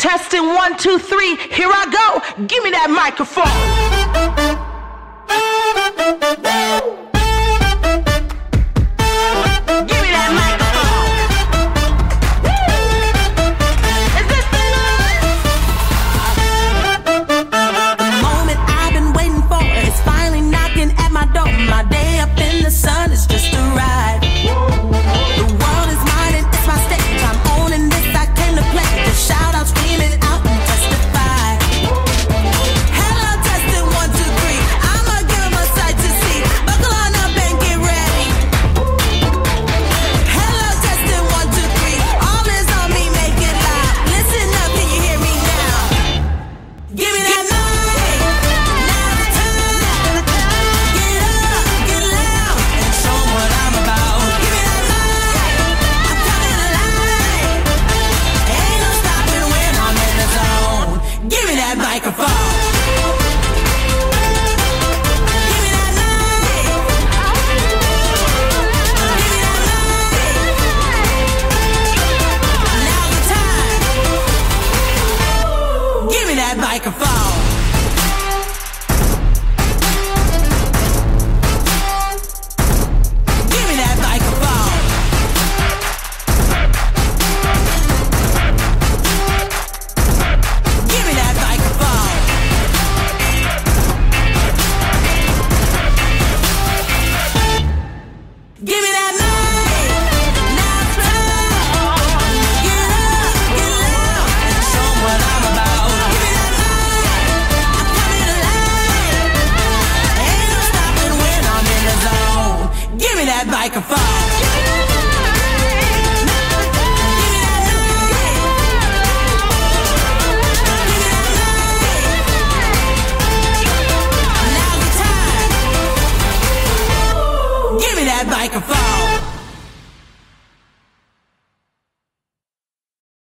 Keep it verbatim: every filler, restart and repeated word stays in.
Testing one, two, three, here I go. Give me that microphone. Give me that microphone. Is this thing on? The moment I've been waiting for is finally knocking at my door. My day up in the sun is just a ride. The world is mine and it's my stage. I'm owning this, I came to play. Just shout out, scream it out and testify. Hello, testing one, two, three. I'ma give 'em a sight to see. Buckle on up and get ready. Hello, testing one, two, three. All is on me, make it loud. Listen up, can you hear me now? Give me that mic. Now the time. Get up, get loud, and show 'em what I'm about. Give me that mic. I'm coming alive. Ain't no stopping when I'm in the zone. Give me that microphone. Give me that mic. Give me that mic. Now's the time. Give me that microphone. Give me that microphone. Give me that microphone. Give me that mic. Now it's time. Get up, get loud, and show 'em what I'm about. Give me that mic. I'm coming alive. Ain't no stopping when I'm in the zone. Give me that microphone. Give me that mic. Give me that mic. Now's the time. Give me that microphone.